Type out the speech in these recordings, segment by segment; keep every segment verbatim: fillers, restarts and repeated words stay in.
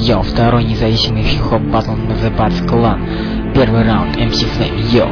йоу. Второй независимый хип-хоп батл на The Bats Clan. Первый раунд, эм си Flame, йоу.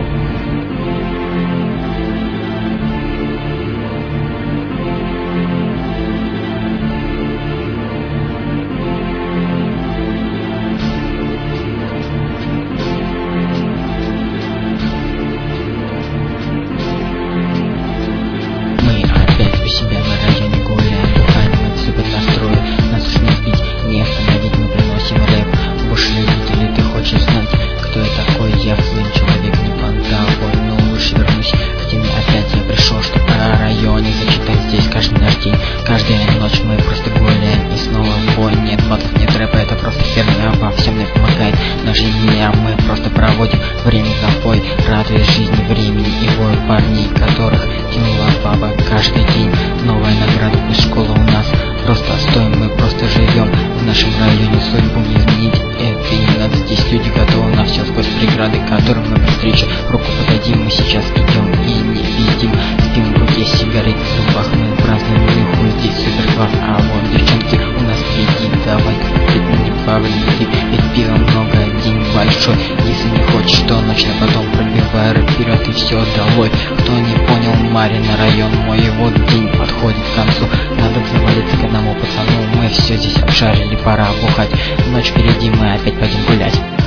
Я флейм, человек не панталой, но лучше вернусь к теме опять. Я пришел, чтобы о районе зачитать здесь каждый наш день. Каждую ночь мы просто гуляем и снова в бой. Нет батлов, нет рэпа, это просто херня. Во всем мне помогает наша семья. Мы просто проводим время за бой, радуясь жизни, времени и бою парней, которых тянула баба каждый день. Новая награда, пусть школа у нас просто стоим, мы просто живем в нашем районе. Судьбу не изменить, это не надо. Здесь люди готовы на все сквозь преграды, которым мы навстречу. Руку подадим, мы сейчас идем и не видим. Спим в руке, сигареты в зубах, мы празднуем нюху, здесь супер класс. А вот девчонки у нас впереди, давай-ка не повреди, ведь пива много, день большой. Если не хочешь, то ночь, а потом пробивай рэп вперед и все долой. Кто не понял, Марина район мой, и вот день подходит к концу. Надо завалиться к одному пацану, мы все здесь обшарили, пора бухать. Ночь впереди, мы опять пойдем гулять.